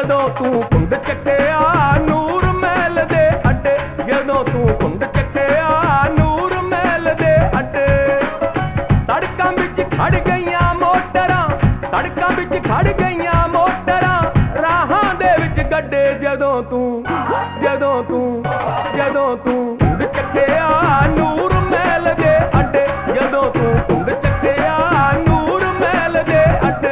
ਜਦੋਂ ਤੂੰ ਘੁੰਡ ਚੱਕਿਆ ਨੂਰ ਮਹਿਲ ਦੇ ਅੱਡੇ, ਜਦੋਂ ਤੂੰ ਘੁੰਡ ਚੱਕਿਆ ਨੂਰ ਮਹਿਲ ਦੇ ਅੱਡੇ। ਸੜਕਾਂ ਵਿੱਚ ਖੜ ਗਈਆਂ ਮੋਟਰਾਂ, ਸੜਕਾਂ ਵਿੱਚ ਖੜ ਗਈਆਂ ਮੋਟਰਾਂ, ਰਾਹਾਂ ਦੇ ਵਿੱਚ ਗੱਡੇ। ਜਦੋਂ ਤੂੰ ਘੁੰਡ ਚੱਕਿਆ ਨੂਰ ਮਹਿਲ ਦੇ ਅੱਡੇ, ਜਦੋਂ ਤੂੰ ਘੁੰਡ ਚੱਕਿਆ ਨੂਰ ਮਹਿਲ ਦੇ ਅੱਡੇ।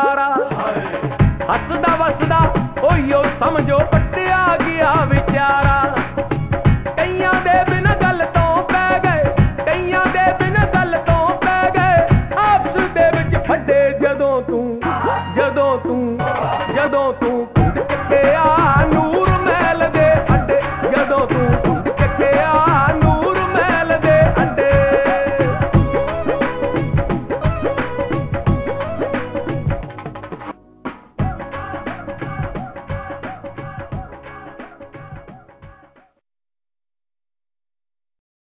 ਹੱਸਦਾ ਵਸਦਾ ਓਯੋ ਸਮਝੋ ਪੱਟਿਆ ਗਿਆ ਵਿਚਾਰਾ।